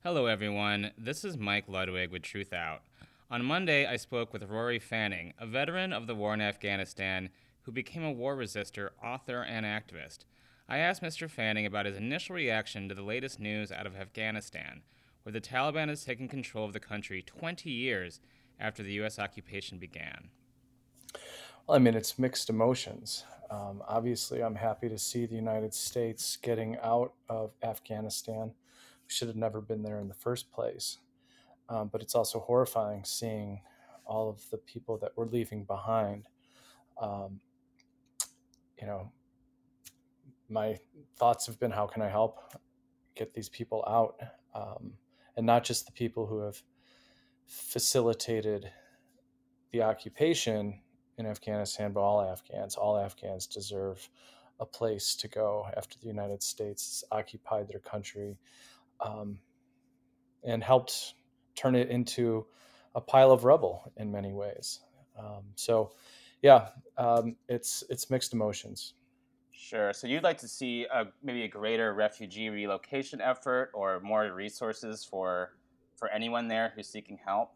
Hello, everyone. This is Mike Ludwig with Truth Out. On Monday, I spoke with Rory Fanning, a veteran of the war in Afghanistan who became a war resistor, author, and activist. I asked Mr. Fanning about his initial reaction to the latest news out of Afghanistan, where the Taliban has taken control of the country 20 years after the U.S. occupation began. Well, I mean, it's mixed emotions. Obviously, I'm happy to see the United States getting out of Afghanistan. We should have never been there in the first place. But it's also horrifying seeing all of the people that we're leaving behind. Um, you know, my thoughts have been, how can I help get these people out? And not just the people who have facilitated the occupation in Afghanistan, but all Afghans. All Afghans deserve a place to go after the United States occupied their country, um, and helped turn it into a pile of rubble in many ways. So, yeah, it's mixed emotions. Sure. So you'd like to see maybe a greater refugee relocation effort or more resources for anyone there who's seeking help?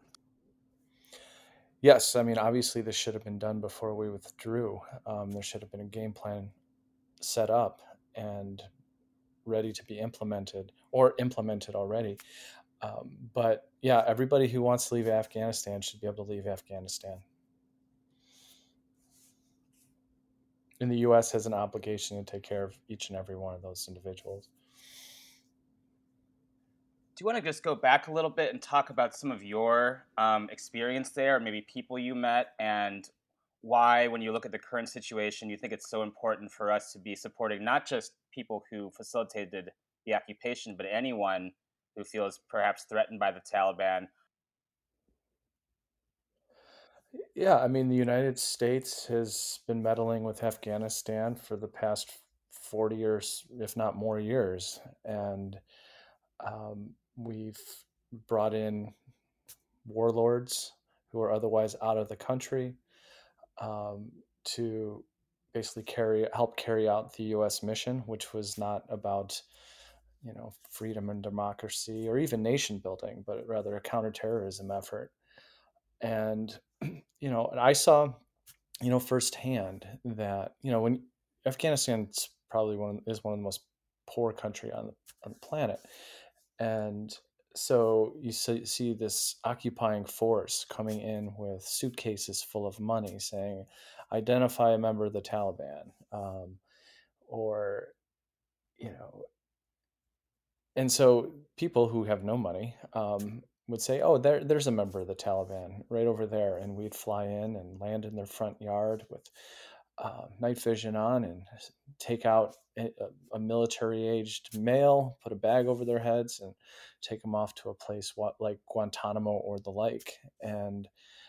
Yes, I mean, obviously, this should have been done before we withdrew. There should have been a game plan set up and ready to be implemented or implemented already. But yeah, everybody who wants to leave Afghanistan should be able to leave Afghanistan. And the U.S. has an obligation to take care of each and every one of those individuals. Do you want to just go back a little bit and talk about some of your experience there, or maybe people you met, and why, when you look at the current situation, you think it's so important for us to be supporting not just people who facilitated the occupation, but anyone who feels perhaps threatened by the Taliban? Yeah, I mean, the United States has been meddling with Afghanistan for the past 40 years, if not more years. And we've brought in warlords who are otherwise out of the country, um, to basically help carry out the U.S. mission, which was not about freedom and democracy or even nation building, but rather a counterterrorism effort. And and I saw firsthand that when Afghanistan's probably one of the most poor country on the planet, and so you see this occupying force coming in with suitcases full of money saying, identify a member of the Taliban, or you know and so people who have no money, would say, oh, there's a member of the Taliban right over there, and we'd fly in and land in their front yard with night vision on and take out a military aged male, put a bag over their heads, and take them off to a place like Guantanamo or the like. And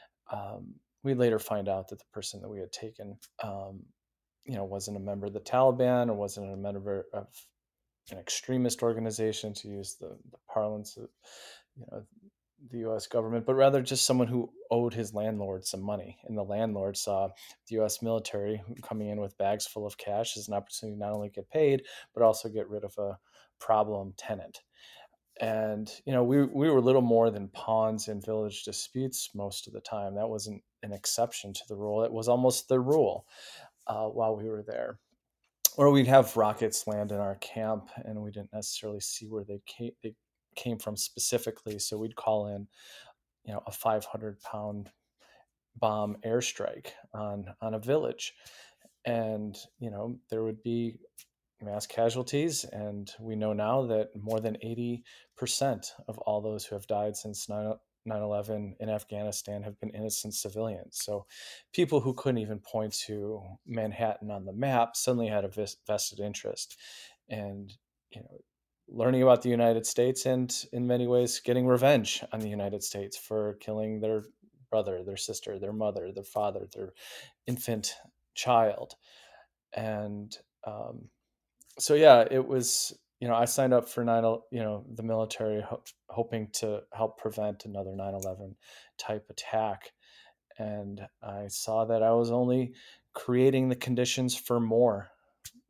we later find out that the person that we had taken, wasn't a member of the Taliban or wasn't a member of an extremist organization, to use the parlance of you know the U.S. government, but rather just someone who owed his landlord some money. And the landlord saw the U.S. military coming in with bags full of cash as an opportunity to not only get paid, but also get rid of a problem tenant. And we were little more than pawns in village disputes most of the time. That wasn't an exception to the rule; it was almost the rule while we were there. Or we'd have rockets land in our camp, and we didn't necessarily see where they came from specifically. So we'd call in, a 500-pound bomb airstrike on a village, and there would be mass casualties. And we know now that more than 80% of all those who have died since 9/11 in Afghanistan have been innocent civilians. So people who couldn't even point to Manhattan on the map suddenly had a vested interest. And, learning about the United States, and in many ways getting revenge on the United States for killing their brother, their sister, their mother, their father, their infant child. And so yeah, it was. I signed up for the military, hoping to help prevent another 9/11 type attack, and I saw that I was only creating the conditions for more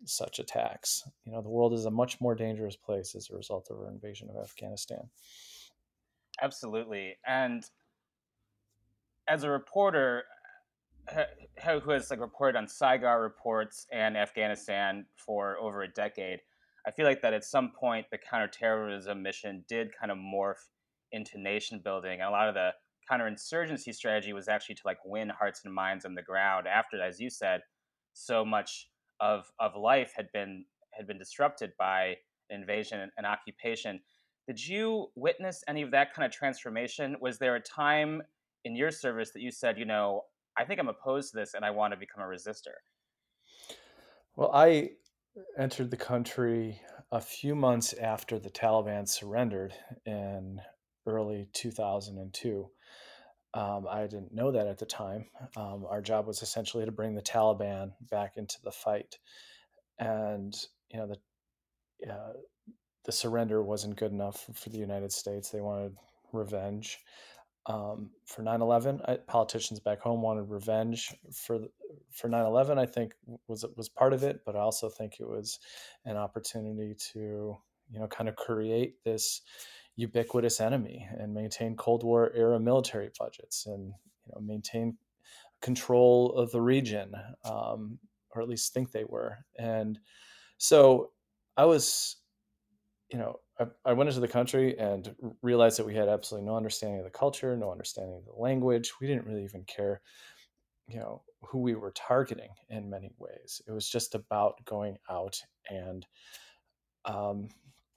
such attacks. The world is a much more dangerous place as a result of our invasion of Afghanistan. Absolutely. And as a reporter who has like reported on Saigon reports and Afghanistan for over a decade, I feel like that at some point the counterterrorism mission did kind of morph into nation building, and a lot of the counterinsurgency strategy was actually to like win hearts and minds on the ground. After, as you said, so much of life had been disrupted by invasion and occupation. Did you witness any of that kind of transformation? Was there a time in your service that you said, I think I'm opposed to this and I want to become a resistor? Well, I entered the country a few months after the Taliban surrendered in early 2002. I didn't know that at the time. Our job was essentially to bring the Taliban back into the fight, and you know uh, the surrender wasn't good enough for the United States. They wanted revenge for 9/11. Politicians back home wanted revenge for 9/11. I think was part of it, but I also think it was an opportunity to kind of create this ubiquitous enemy and maintain Cold War era military budgets and maintain control of the region, or at least think they were. And so I was I went into the country and realized that we had absolutely no understanding of the culture, no understanding of the language. We didn't really even care, who we were targeting in many ways. It was just about going out and, um,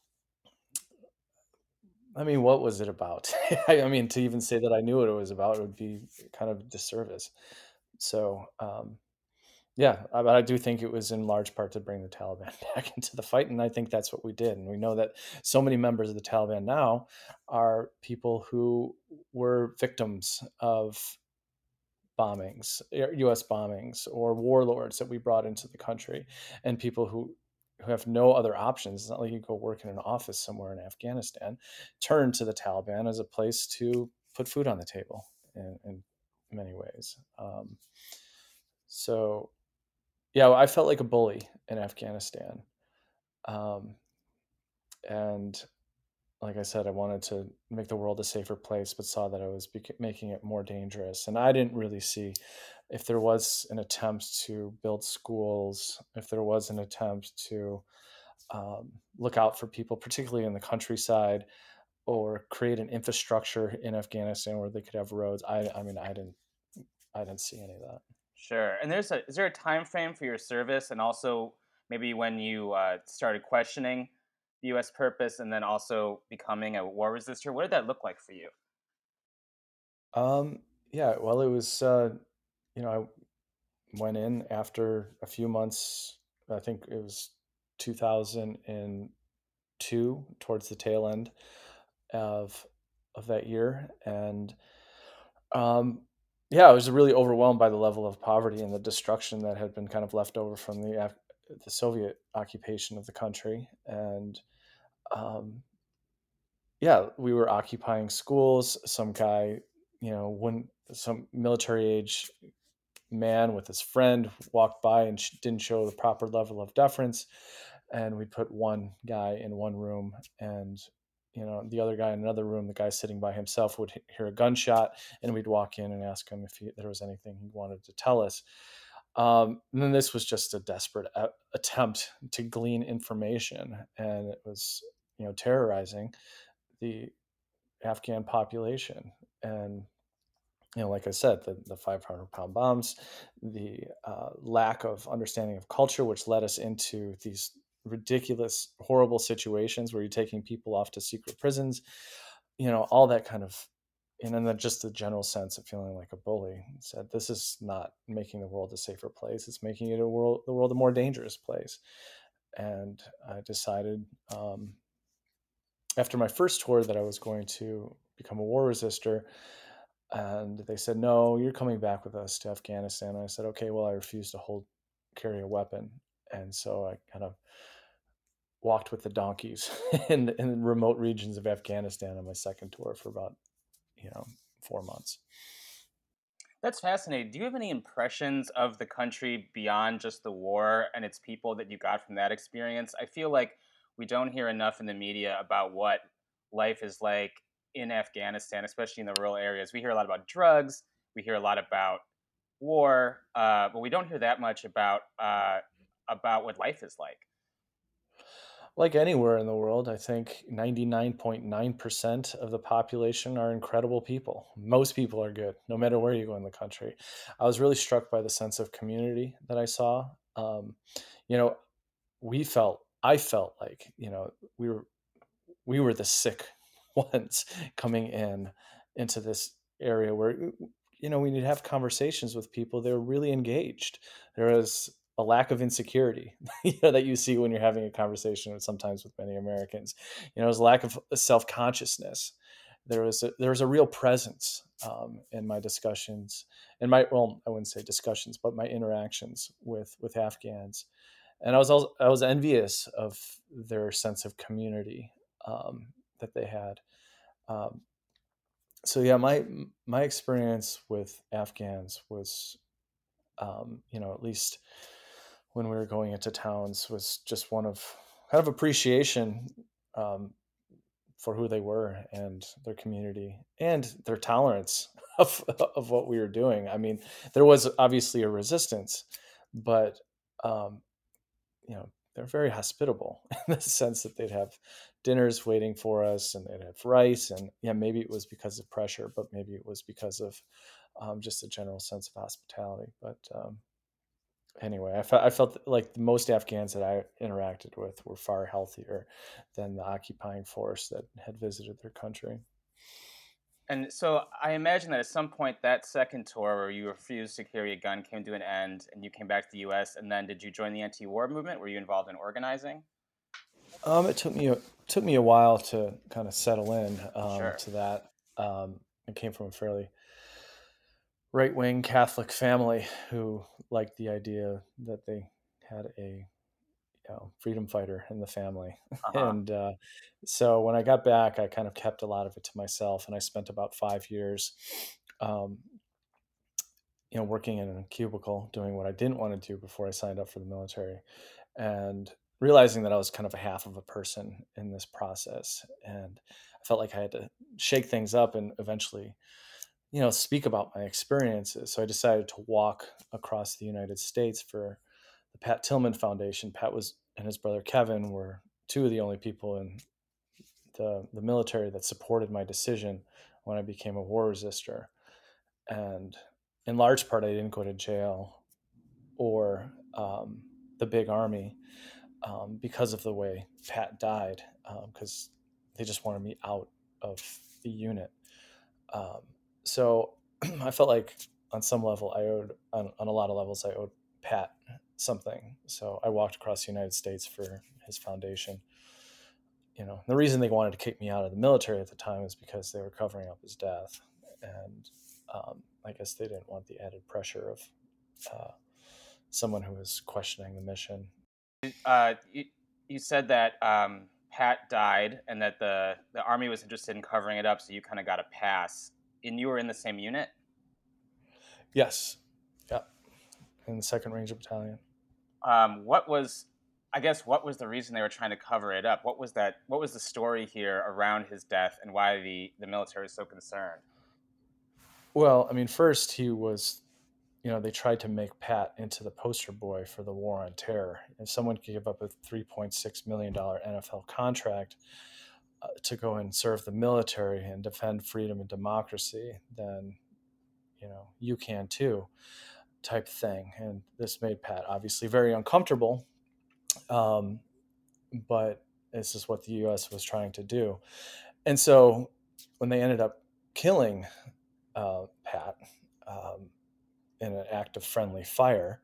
I mean, what was it about? I mean, to even say that I knew what it was about would be kind of a disservice. So, yeah, but I do think it was in large part to bring the Taliban back into the fight, and I think that's what we did. And we know that so many members of the Taliban now are people who were victims of bombings, U.S. bombings, or warlords that we brought into the country, and people who have no other options. It's not like you go work in an office somewhere in Afghanistan. Turn to the Taliban as a place to put food on the table in many ways. So yeah, well, I felt like a bully in Afghanistan. Um, and like I said, I wanted to make the world a safer place, but saw that I was making it more dangerous. And I didn't really see if there was an attempt to build schools, if there was an attempt to look out for people, particularly in the countryside, or create an infrastructure in Afghanistan where they could have roads. I mean, I didn't see any of that. Sure. And is there a time frame for your service, and also maybe when you started questioning the U.S. purpose, and then also becoming a war resistor? What did that look like for you? Yeah, well, it was, I went in after a few months. I think it was 2002, towards the tail end of that year, and um, yeah, I was really overwhelmed by the level of poverty and the destruction that had been kind of left over from the Soviet occupation of the country, and um, yeah, we were occupying schools. Some guy, when some military age man with his friend walked by and didn't show the proper level of deference, and we'd put one guy in one room, and the other guy in another room. The guy sitting by himself would hear a gunshot, and we'd walk in and ask him if there was anything he wanted to tell us. And then this was just a desperate attempt to glean information, and it was terrorizing the Afghan population. And like I said, the 500-pound bombs, the lack of understanding of culture, which led us into these ridiculous, horrible situations where you're taking people off to secret prisons, all that kind of, and then just the general sense of feeling like a bully. Said this is not making the world a safer place; it's making it the world a more dangerous place. And I decided, after my first tour, that I was going to become a war resistor, and they said, "No, you're coming back with us to Afghanistan." And I said, "Okay, well, I refuse to carry a weapon." And so I kind of walked with the donkeys in remote regions of Afghanistan on my second tour for about, you know, 4 months. That's fascinating. Do you have any impressions of the country beyond just the war and its people that you got from that experience? I feel like we don't hear enough in the media about what life is like in Afghanistan, especially in the rural areas. We hear a lot about drugs, we hear a lot about war, but we don't hear that much about what life is like. Like anywhere in the world, I think 99.9% of the population are incredible people. Most people are good, no matter where you go in the country. I was really struck by the sense of community that I saw. You know, I felt like, we were we were the sick ones coming into this area where we need to have conversations with people. They were really engaged. There was a lack of insecurity that you see when you're having a conversation with sometimes with many Americans. There's a lack of self-consciousness. There was a real presence in my discussions, I wouldn't say discussions, but my interactions with Afghans, and I was envious of their sense of community that they had. Um, so yeah, my experience with Afghans was, at least when we were going into towns, was just one of kind of appreciation um, for who they were and their community and their tolerance of what we were doing. I mean, there was obviously a resistance, but um, they're very hospitable in the sense that they'd have dinners waiting for us and they'd have rice. And yeah, maybe it was because of pressure, but maybe it was because of just a general sense of hospitality. But anyway, I felt like most Afghans that I interacted with were far healthier than the occupying force that had visited their country. And so I imagine that at some point that second tour where you refused to carry a gun came to an end and you came back to the US. And then did you join the anti-war movement? Were you involved in organizing? It took me a while to kind of settle in Sure. to that. I came from a fairly right wing Catholic family who liked the idea that they had a freedom fighter in the family. Uh-huh. And so when I got back, I kind of kept a lot of it to myself. And I spent about 5 years, um, working in a cubicle doing what I didn't want to do before I signed up for the military, and realizing that I was kind of a half of a person in this process. And I felt like I had to shake things up and eventually speak about my experiences. So I decided to walk across the United States for the Pat Tillman Foundation. Pat was and his brother Kevin were two of the only people in the military that supported my decision when I became a war resistor. And in large part, I didn't go to jail or the big army because of the way Pat died, because they just wanted me out of the unit. Um, so I felt like on some level on a lot of levels, I owed Pat something. So I walked across the United States for his foundation. The reason they wanted to kick me out of the military at the time is because they were covering up his death. And I guess they didn't want the added pressure of uh, someone who was questioning the mission. You said that Pat died and that the army was interested in covering it up, so you kind of got a pass. And you were in the same unit? Yes. Yeah. In the Second Ranger Battalion. What was, I guess, what was the reason they were trying to cover it up? What was that? What was the story here around his death, and why the military is so concerned? Well, I mean, first he was, they tried to make Pat into the poster boy for the war on terror. If someone could give up a $3.6 million NFL contract to go and serve the military and defend freedom and democracy, then, you can too, type thing. And this made Pat obviously very uncomfortable. Um, but this is what the U.S. was trying to do. And so when they ended up killing Pat in an act of friendly fire,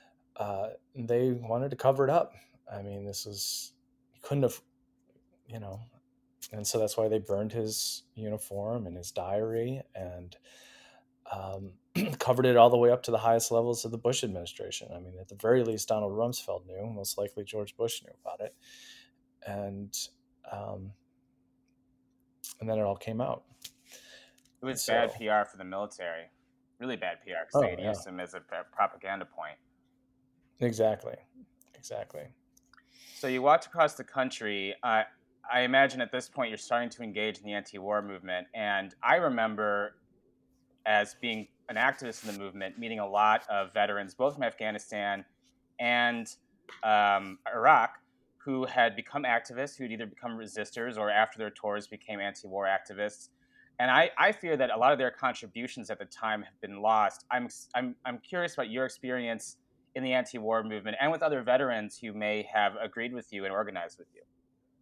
they wanted to cover it up. I mean, this was, you couldn't have, you know, and so that's why they burned his uniform and his diary and um, covered it all the way up to the highest levels of the Bush administration. I mean, at the very least, Donald Rumsfeld knew. Most likely, George Bush knew about it, and um, and then it all came out. It was bad So PR for the military. really bad PR because they Oh had yeah, used him as a propaganda point. exactly, exactly. So you walked across the country. I imagine at this point you're starting to engage in the anti-war movement, and I remember as being an activist in the movement, meeting a lot of veterans, both from Afghanistan and Iraq, who had become activists, who had either become resistors or after their tours became anti-war activists. And I fear that a lot of their contributions at the time have been lost. I'm curious about your experience in the anti-war movement and with other veterans who may have agreed with you and organized with you.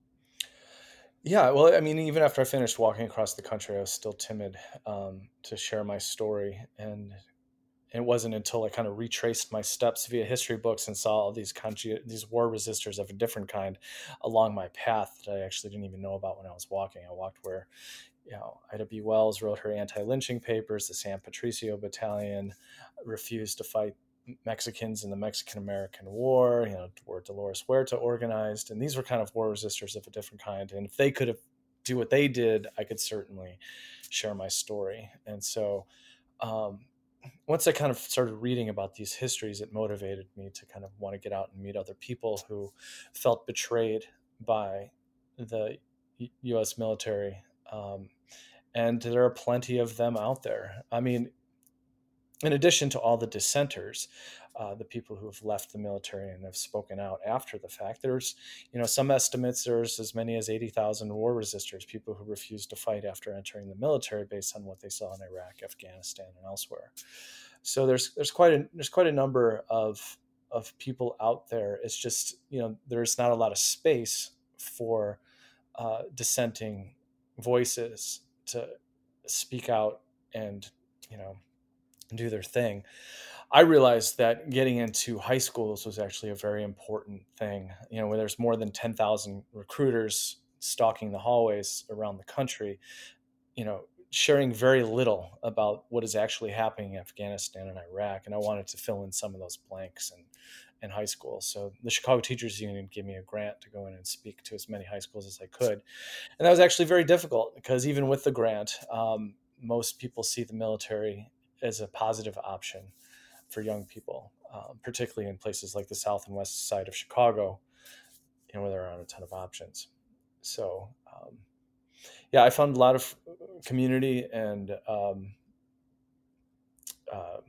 Yeah, well, I mean, even after I finished walking across the country, I was still timid to share my story, and it wasn't until I kind of retraced my steps via history books and saw all these war resistors of a different kind along my path that I actually didn't even know about when I was walking. I walked where, Ida B. Wells wrote her anti-lynching papers. The San Patricio Battalion refused to fight Mexicans in the Mexican-American War. Where Dolores Huerta organized, and these were kind of war resistors of a different kind. And if they could have do what they did, I could certainly share my story. And so, um, once I kind of started reading about these histories, it motivated me to kind of want to get out and meet other people who felt betrayed by the U.S. military. Um, and there are plenty of them out there. I mean, in addition to all the dissenters, the people who have left the military and have spoken out after the fact, there's, some estimates there's as many as 80,000 war resistors, people who refused to fight after entering the military based on what they saw in Iraq, Afghanistan, and elsewhere. So there's quite a number of people out there. It's just, there's not a lot of space for dissenting voices to speak out and, you know do their thing. I realized that getting into high schools was actually a very important thing. Where there's more than 10,000 recruiters stalking the hallways around the country, sharing very little about what is actually happening in Afghanistan and Iraq. And I wanted to fill in some of those blanks in high school. So the Chicago Teachers Union gave me a grant to go in and speak to as many high schools as I could. And that was actually very difficult because even with the grant, most people see the military as a positive option for young people, particularly in places like the south and west side of Chicago, where there aren't a ton of options. So, yeah, I found a lot of community and uh,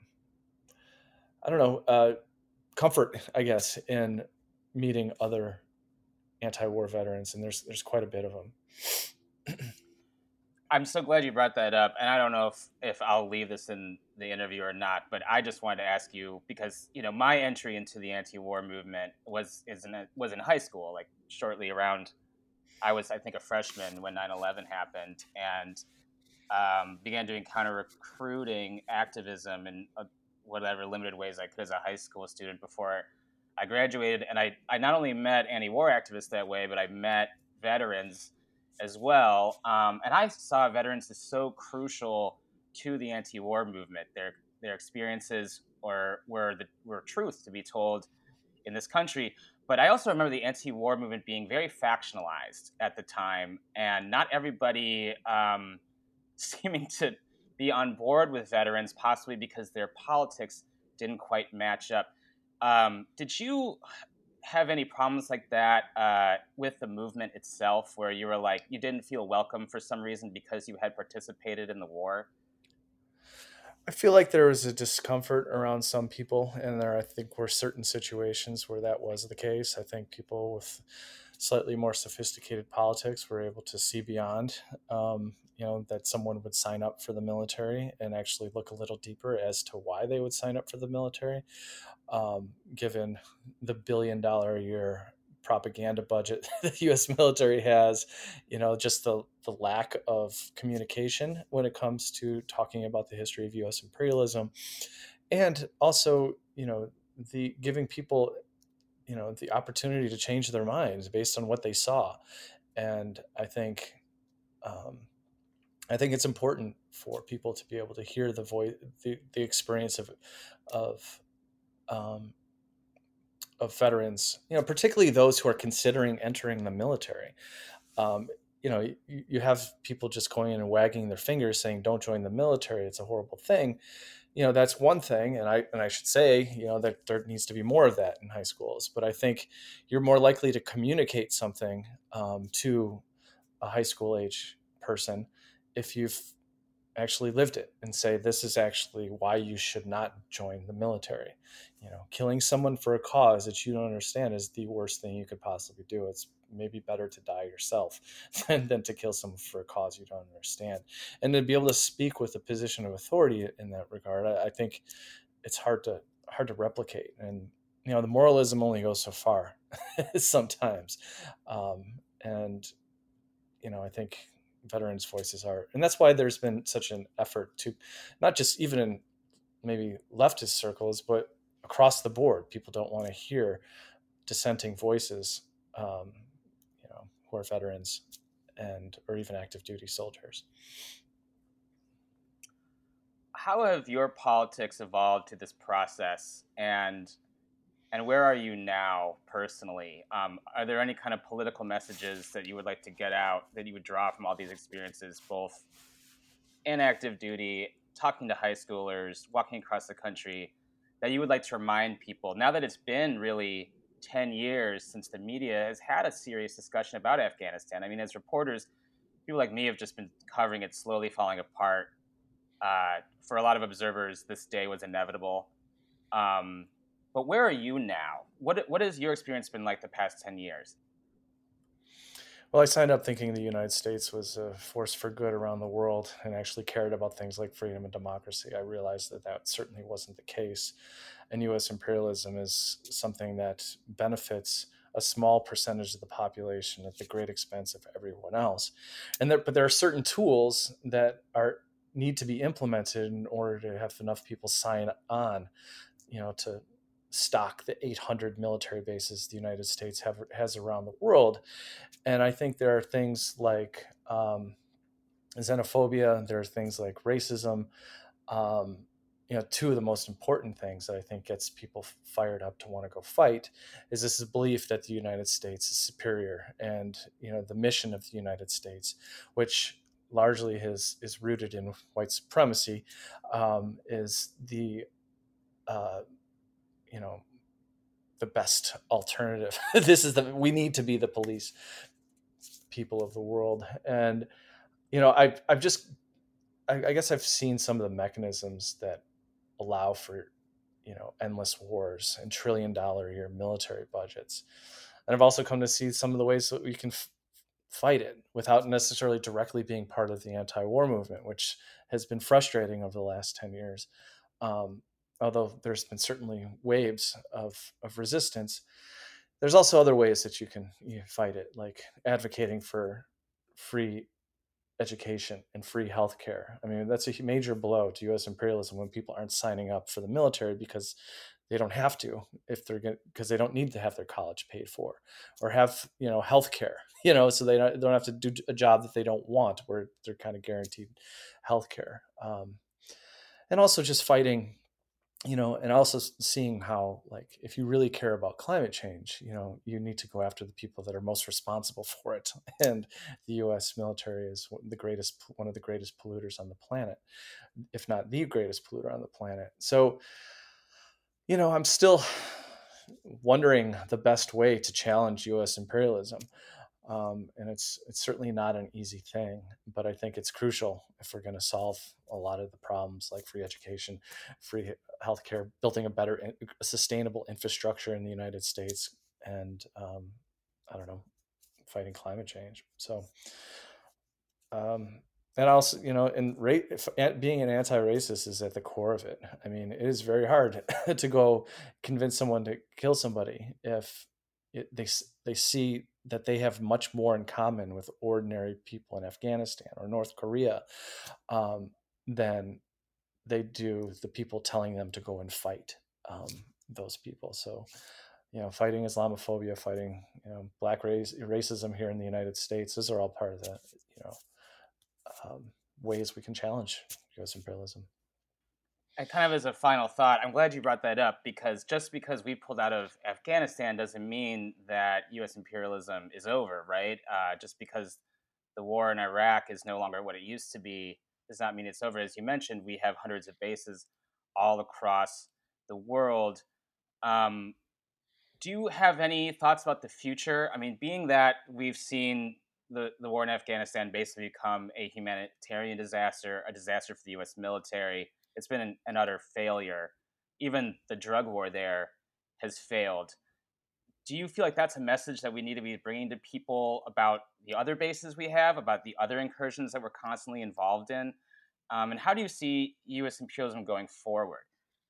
I don't know, comfort, I guess, in meeting other anti-war veterans, and there's quite a bit of them. I'm so glad you brought that up, and I don't know if I'll leave this in the interview or not, but I just wanted to ask you because my entry into the anti-war movement was in high school, like shortly around. I was, I think, a freshman when 9/11 happened, and began doing counter recruiting activism in whatever limited ways I could as a high school student before I graduated. And I not only met anti-war activists that way, but I met veterans as well. And I saw veterans as so crucial to the anti-war movement. Their experiences were truth to be told in this country. But I also remember the anti-war movement being very factionalized at the time, and not everybody seeming to be on board with veterans, possibly because their politics didn't quite match up. Did you have any problems like that with the movement itself, where you were like you didn't feel welcome for some reason because you had participated in the war? I feel like there was a discomfort around some people, and I think were certain situations where that was the case. I think people with slightly more sophisticated politics were able to see beyond, that someone would sign up for the military and actually look a little deeper as to why they would sign up for the military, given the $1 billion a year propaganda budget the U.S. military has, just the lack of communication when it comes to talking about the history of U.S. imperialism, and also, the giving people, the opportunity to change their minds based on what they saw. And um, I think it's important for people to be able to hear the voice, the experience of um, of veterans, particularly those who are considering entering the military. Um, you have people just going in and wagging their fingers saying, don't join the military, it's a horrible thing. that's one thing, and I should say, that there needs to be more of that in high schools. But I think you're more likely to communicate something to a high school age person if you've actually lived it and say this is actually why you should not join the military. Killing someone for a cause that you don't understand is the worst thing you could possibly do. It's maybe better to die yourself than to kill someone for a cause you don't understand. And to be able to speak with a position of authority in that regard, I think it's hard to replicate. And the moralism only goes so far sometimes. And I think veterans' voices are, and that's why there's been such an effort to, not just even in maybe leftist circles, but across the board. People don't want to hear dissenting voices, um, who are veterans and or even active duty soldiers. How have your politics evolved to this process, and where are you now personally? Are there any kind of political messages that you would like to get out that you would draw from all these experiences, both in active duty, talking to high schoolers, walking across the country, that you would like to remind people now that it's been really 10 years since the media has had a serious discussion about Afghanistan? I mean, as reporters, people like me have just been covering it slowly falling apart. For a lot of observers, this day was inevitable. But where are you now? What has your experience been like the past 10 years? Well, I signed up thinking the United States was a force for good around the world and actually cared about things like freedom and democracy. I realized that that certainly wasn't the case. And US imperialism is something that benefits a small percentage of the population at the great expense of everyone else. But there are certain tools that are need to be implemented in order to have enough people sign on, to stock the 800 military bases the United States has around the world. And I think there are things like xenophobia, there are things like racism. Um, Two of the most important things that I think gets people fired up to want to go fight is this belief that the United States is superior, and the mission of the United States, which largely is rooted in white supremacy, is the uh, you know the best alternative. We need to be the police people of the world. And I've just I guess I've seen some of the mechanisms that allow for endless wars and $1 trillion a year military budgets, and I've also come to see some of the ways that we can fight it without necessarily directly being part of the anti-war movement, which has been frustrating over the last 10 years. um, Although there's been certainly waves of resistance, there's also other ways that you fight it, like advocating for free education and free healthcare. I mean, that's a major blow to U.S. imperialism when people aren't signing up for the military because they don't have to, if they're because they don't need to have their college paid for or have healthcare. So they don't have to do a job that they don't want, where they're kind of guaranteed healthcare. And also just fighting, and also seeing how, like, if you really care about climate change, you need to go after the people that are most responsible for it. And the U.S. military is one of the greatest polluters on the planet, if not the greatest polluter on the planet. So, I'm still wondering the best way to challenge U.S. imperialism. And it's certainly not an easy thing, but I think it's crucial if we're going to solve a lot of the problems, like free education, free healthcare, building a sustainable infrastructure in the United States, and I don't know, fighting climate change. So, um, and also, being an anti-racist is at the core of it. I mean, it is very hard to go convince someone to kill somebody if they see that they have much more in common with ordinary people in Afghanistan or North Korea, um, than they do the people telling them to go and fight um, those people. So, fighting Islamophobia, fighting racism here in the United States, those are all part of the you know ways we can challenge U.S. imperialism. And kind of as a final thought, I'm glad you brought that up, because just because we pulled out of Afghanistan doesn't mean that U.S. imperialism is over, right? Just because the war in Iraq is no longer what it used to be does not mean it's over. As you mentioned, we have hundreds of bases all across the world. Um, do you have any thoughts about the future? I mean, being that we've seen the war in Afghanistan basically become a humanitarian disaster, a disaster for the U.S. military, it's been an utter failure. Even the drug war there has failed. Do you feel like that's a message that we need to be bringing to people about the other bases we have, about the other incursions that we're constantly involved in? And how do you see U.S. imperialism going forward?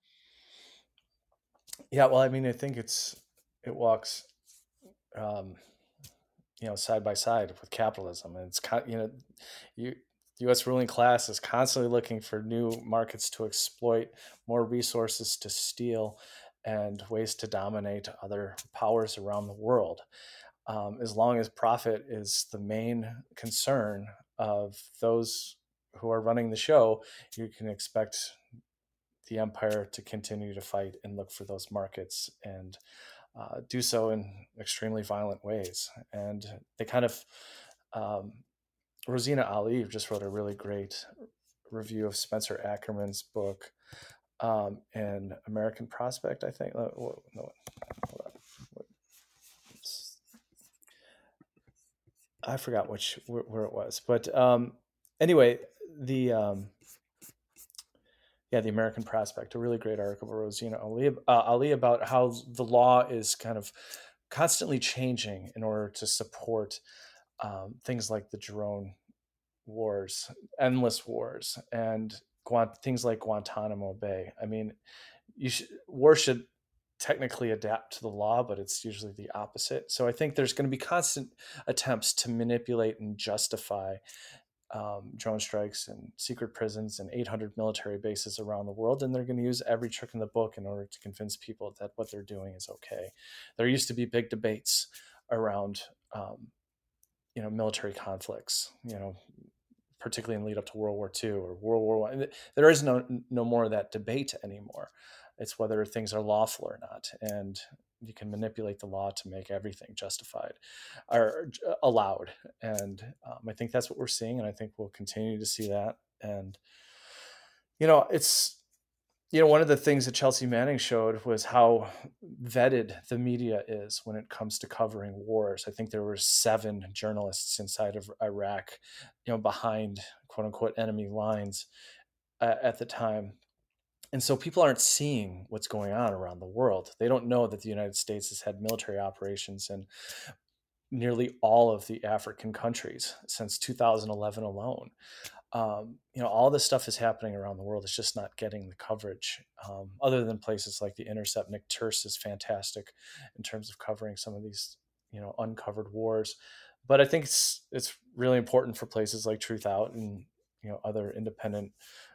Yeah, well, I mean, I think it walks, um, side by side with capitalism, and you U.S. ruling class is constantly looking for new markets to exploit, more resources to steal, and ways to dominate other powers around the world. As long as profit is the main concern of those who are running the show, you can expect the empire to continue to fight and look for those markets and do so in extremely violent ways. And they kind of, um, Rosina Ali just wrote a really great review of Spencer Ackerman's book, and American Prospect, I think. No, hold on. I forgot where it was, but anyway, the the American Prospect, a really great article by Rosina Ali about how the law is kind of constantly changing in order to support things like the drone wars, endless wars, and things like Guantanamo Bay. I mean, war should technically adapt to the law, but it's usually the opposite. So I think there's going to be constant attempts to manipulate and justify drone strikes and secret prisons and 800 military bases around the world. And they're going to use every trick in the book in order to convince people that what they're doing is okay. There used to be big debates around, military conflicts, particularly in lead up to World War II or World War One. There is no more of that debate anymore. It's whether things are lawful or not, and you can manipulate the law to make everything justified or allowed. And I think that's what we're seeing, and I think we'll continue to see that. And it's one of the things that Chelsea Manning showed was how vetted the media is when it comes to covering wars. I think there were 7 journalists inside of Iraq, behind quote unquote enemy lines at the time. And so people aren't seeing what's going on around the world. They don't know that the United States has had military operations in nearly all of the African countries since 2011 alone. All this stuff is happening around the world. It's just not getting the coverage, other than places like The Intercept. Nick Turse is fantastic in terms of covering some of these, uncovered wars. But I think it's really important for places like Truth Out and other independent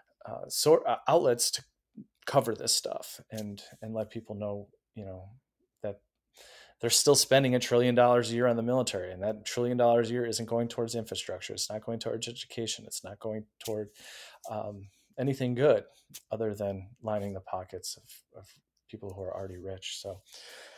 outlets to cover this stuff and let people know, that they're still spending $1 trillion a year on the military, and that $1 trillion a year isn't going towards infrastructure. It's not going towards education. It's not going toward anything good other than lining the pockets of people who are already rich. So